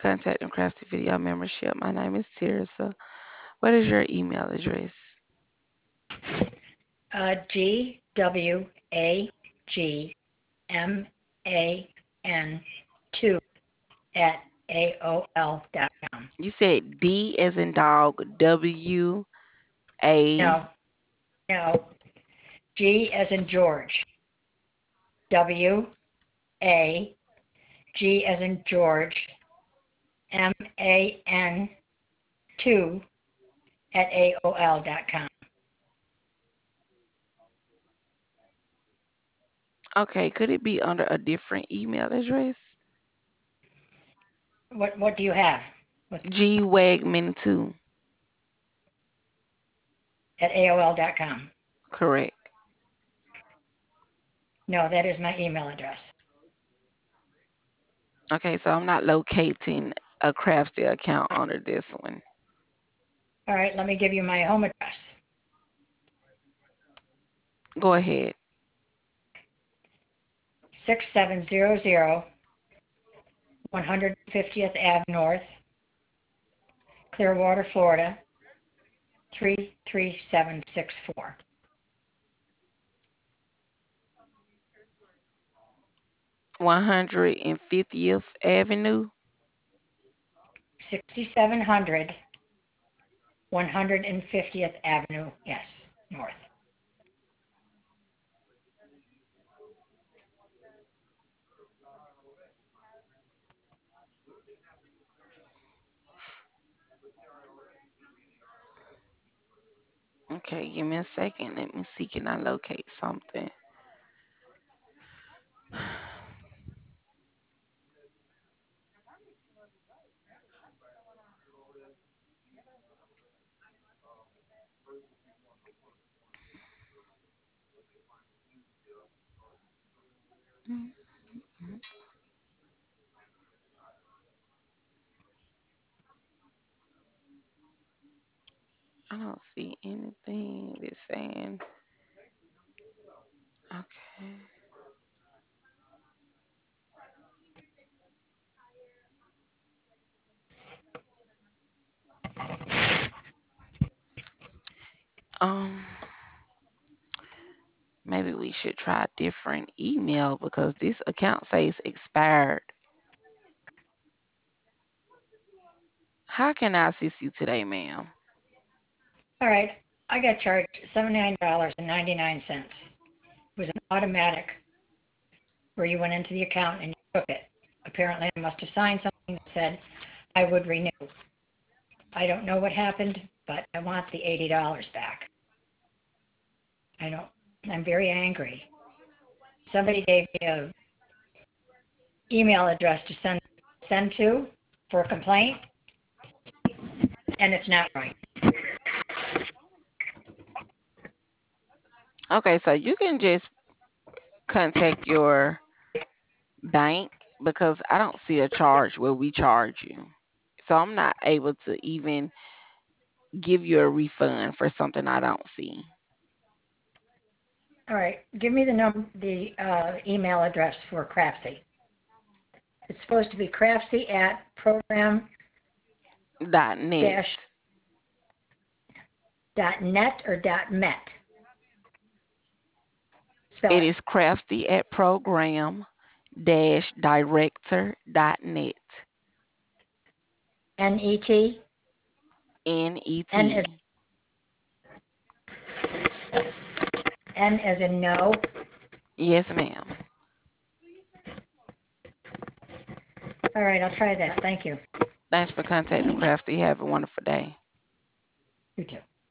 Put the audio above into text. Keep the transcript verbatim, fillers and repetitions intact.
contacting Crafty Video Membership. My name is Tirsa. What is your email address? Uh, G W A G M A N two at A O L dot com. You said D as in dog, W A. No, no. G as in George. W A G as in George. M A N two at A O L dot com. Okay, could it be under a different email address? What what do you have? With G Wagman two. at A O L dot com. Correct. No, that is my email address. Okay, so I'm not locating a Crafty account under this one. All right, let me give you my home address. Go ahead. six seven zero zero one hundred fiftieth Ave North, Clearwater, Florida three three seven six four. one hundred fiftieth Avenue. sixty-seven hundred one hundred fiftieth Avenue, yes, North. Okay, give me a second. Let me see. Can I locate something? I don't see anything that's saying. Okay. Um, maybe we should try a different email because this account says expired. How can I assist you today, ma'am? All right, I got charged seventy-nine dollars and ninety-nine cents. It was an automatic where you went into the account and you took it. Apparently, I must have signed something that said I would renew. I don't know what happened, but I want the eighty dollars back. I don't, I'm very angry. Somebody gave me a email address to send send to for a complaint, and it's not right. Okay, so you can just contact your bank because I don't see a charge where we charge you. So I'm not able to even give you a refund for something I don't see. All right, give me the num the uh, email address for Craftsy. It's supposed to be Craftsy at program Dot net. dash dot net or dot met. Spell It it. is crafty at program dash director dot net. N E T. N E N as T. N as in no. Yes, ma'am. All right, I'll try that. Thank you. Thanks for contacting Crafty. Have a wonderful day. You too.